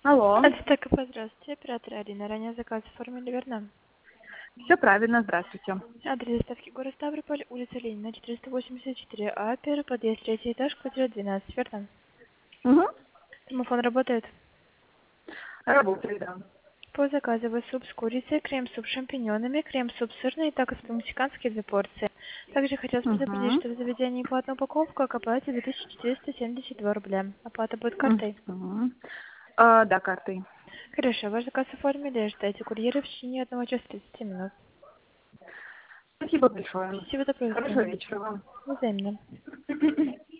Алло. Так, здравствуйте, оператор Арина. Ранее заказ оформили, верно? Все правильно, здравствуйте. Адрес доставки город Ставрополь, улица Ленина, 484А, первый подъезд, третий этаж, квартира 12, верно? Угу. Домофон работает. Работает, да. По заказу вы суп с курицей, крем-суп с шампиньонами, крем-суп сырный и такос по-мексикански 2 порции. Также хотелось предупредить, Угу. что в заведении платная упаковка, к оплате 2472 рубля. Оплата будет картой. Угу. Да, картой. Хорошо, ваш заказ оформили, ждайте курьера в течение 1 часа 30 минут. Спасибо большое. Всего доброго, до Хорошего свидания. вечера вам. Взаимно.